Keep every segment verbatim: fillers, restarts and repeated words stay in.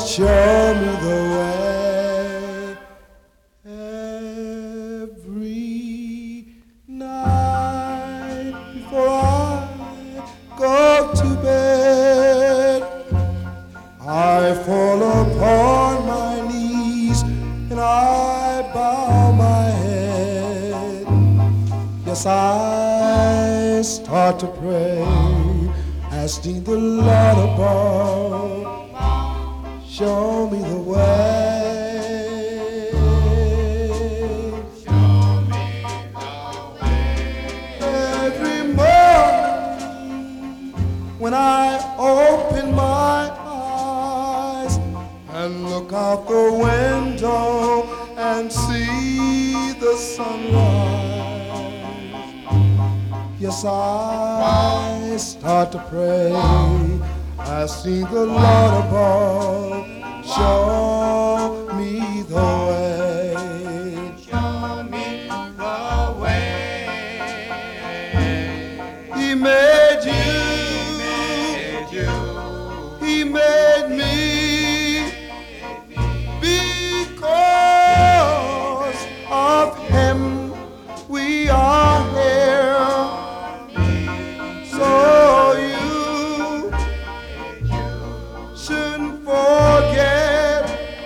show me the way. Every night before I go to bed, I fall upon my knees and I bow my head. Yes, I start to pray, asking the Lord above, show me the way. Show me the way. Every morning when I open my eyes and look out the window and see the sunrise, yes, I start to pray, asking the Lord above, show me the way. Show me the way. He made you, He made you. He made me, because of Him we are here. So you shouldn't forget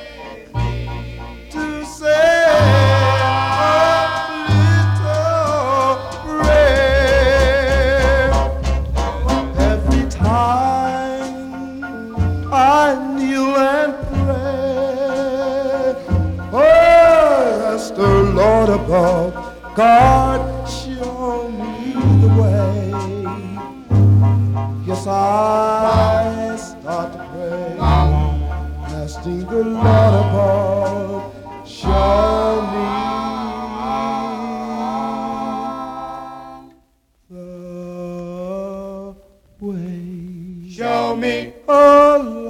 to say a little prayer every time I kneel and pray. Oh, ask the Lord above, God, show me the way. Yes, I start to pray, asking the Lord above, show me the way. Show me. Oh,